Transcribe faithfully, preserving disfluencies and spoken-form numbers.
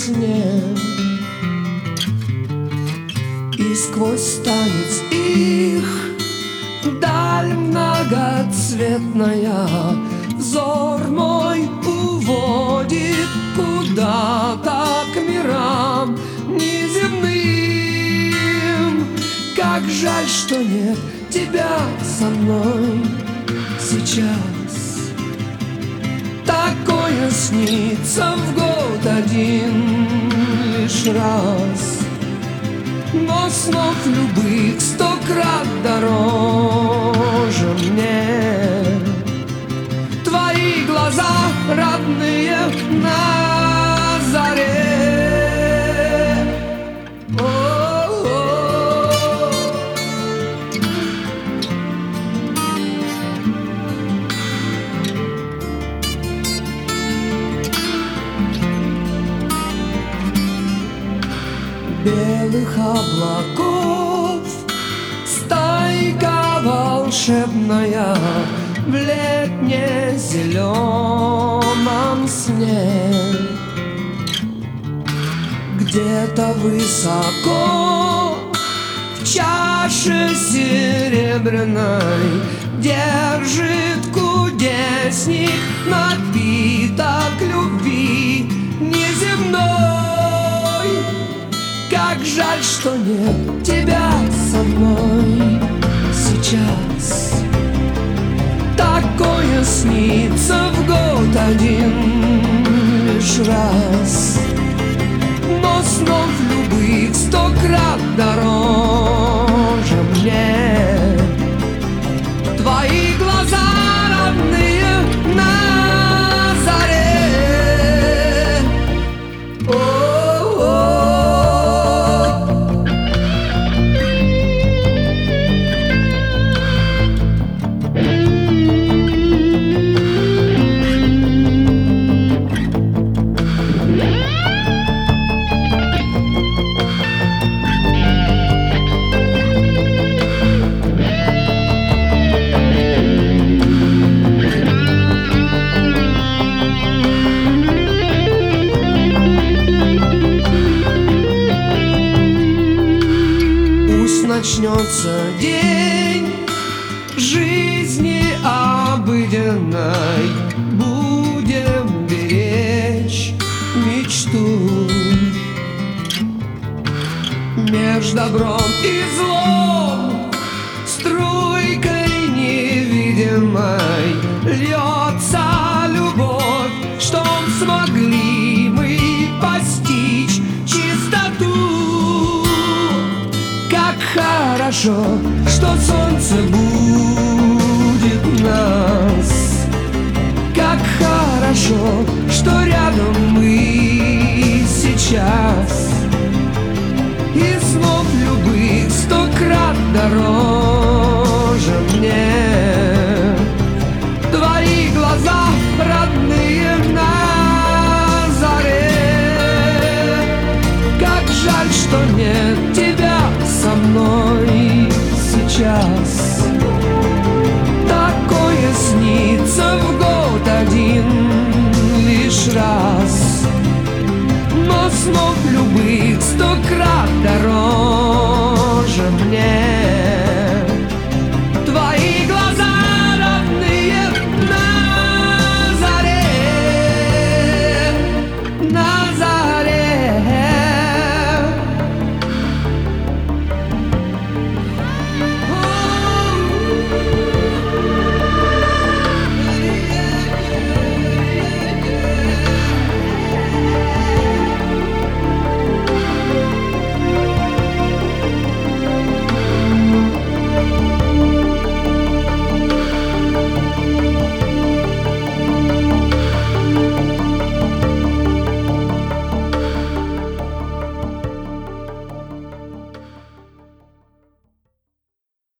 сне. И сквозь танец их даль многоцветная взор мой уводит куда-то к мирам неземным. Как жаль, что нет тебя со мной сейчас. Такое снится в год один лишь раз. Но снов любых сто крат дороже мне твои глаза, родные на заре. О-о-о. Белых облаков стайка волшебная в летне-зеленом сне. Где-то высоко в чаше серебряной держит кудесник напиток любви неземной. Как жаль, что нет тебя со мной сейчас. Такое снится в год один лишь раз. Но снов любых сто крат дороже мне твои глаза, родные на заре. Начнется день жизни обыденной, будем беречь мечту. Меж добром и злом струйкой невидимой льется любовь, чтоб смогли мы постичь чистоту. Хорошо, что солнце будет нас. Как хорошо, что рядом мы сейчас. И снов любых сто крат дороже мне твои глаза, родные на заре. Как жаль, что нет тебя со мной сейчас. Такое снится в год один лишь раз. Но снов любых сто крат дороже мне